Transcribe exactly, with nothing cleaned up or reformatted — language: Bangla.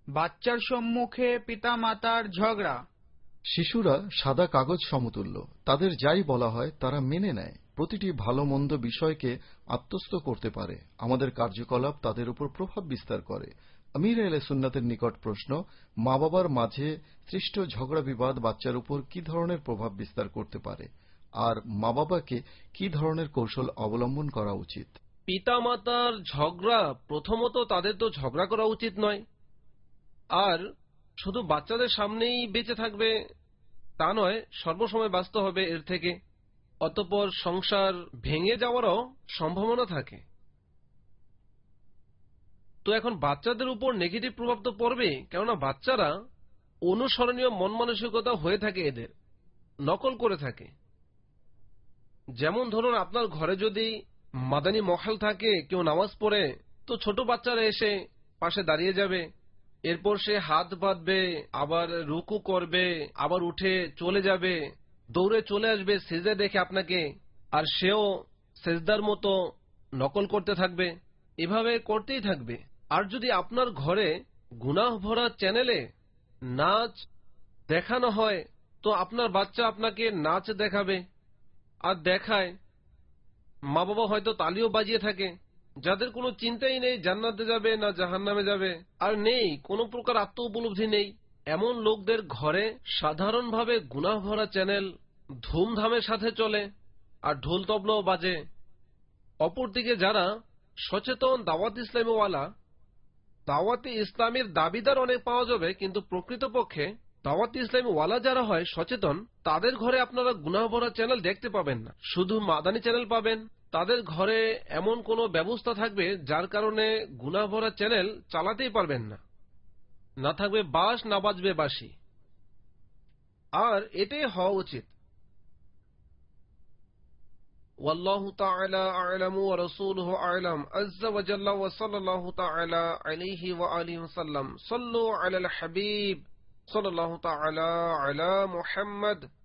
বাচ্চার সম্মুখে পিতামাতার ঝগড়া। শিশুরা সাদা কাগজ সমতুল্য, তাদের যাই বলা হয় তারা মেনে নেয়, প্রতিটি ভালো মন্দ বিষয়কে আত্মস্থ করতে পারে, আমাদের কার্যকলাপ তাদের উপর প্রভাব বিস্তার করে। আমির আহলে সুন্নাতের নিকট প্রশ্ন, মা বাবার মাঝে সৃষ্ট ঝগড়া বিবাদ বাচ্চার উপর কি ধরনের প্রভাব বিস্তার করতে পারে, আর মা বাবাকে কি ধরনের কৌশল অবলম্বন করা উচিত? পিতামাতার ঝগড়া, প্রথমত তাদের তো ঝগড়া করা উচিত নয়, আর শুধু বাচ্চাদের সামনেই বেঁচে থাকবে তা নয়, সর্বসময় বাঁচতে হবে এর থেকে। অতঃপর সংসার ভেঙে যাওয়ারও সম্ভাবনা থাকে। তো এখন বাচ্চাদের উপর নেগেটিভ প্রভাব তো পড়বে, কেননা বাচ্চারা অনুসরণীয় মন মানসিকতা হয়ে থাকে, এদের নকল করে থাকে। যেমন ধরুন, আপনার ঘরে যদি মাদানী মহল থাকে, কেউ নামাজ পড়ে, তো ছোট বাচ্চারা এসে পাশে দাঁড়িয়ে যাবে, এরপর সে হাত বাঁধবে, আবার রুকু করবে, আবার উঠে চলে যাবে, দৌড়ে চলে আসবে সেজদা দেখে আপনাকে, আর সেও সেজদার মতো নকল করতে থাকবে, এভাবে করতেই থাকবে। আর যদি আপনার ঘরে গুনাহ ভরা চ্যানেলে নাচ দেখানো হয়, তো আপনার বাচ্চা আপনাকে নাচ দেখাবে আর দেখায়। মা বাবা হয়তো তালিও বাজিয়ে থাকে, যাদের কোনো চিন্তাই নেই জান্নাতে যাবে না জাহান্নামে যাবে, আর নেই কোনো প্রকার আত্ম উপলব্ধি নেই, এমন লোকদের ঘরে সাধারণভাবে গুনাহ ভরা চ্যানেল ধুমধামের সাথে চলে আর ঢোল তবলাও বাজে। অপরদিকে যারা সচেতন দাওয়াত ইসলামীওয়ালা, দাওয়াতে ইসলামের দাবিদার অনেক পাওয়া যাবে, কিন্তু প্রকৃতপক্ষে দাওয়াত ইসলামী ওয়ালা যারা হয় সচেতন, তাদের ঘরে আপনারা গুনাহ ভরা চ্যানেল দেখতে পাবেন না, শুধু মাদানী চ্যানেল পাবেন। তাদের ঘরে এমন কোনো ব্যবস্থা থাকবে যার কারণে গুনাহ ভরা চ্যানেল চালাতেই পারবেন না, না থাকবে বাঁশ, না বাজবে বাঁশি। আর এটাই হওয়া উচিত। والله تعالى أعلم ورسوله أعلم عز وجل وصلى الله تعالى عليه وآله وسلم. صلوا على الحبيب صلى الله تعالى على محمد.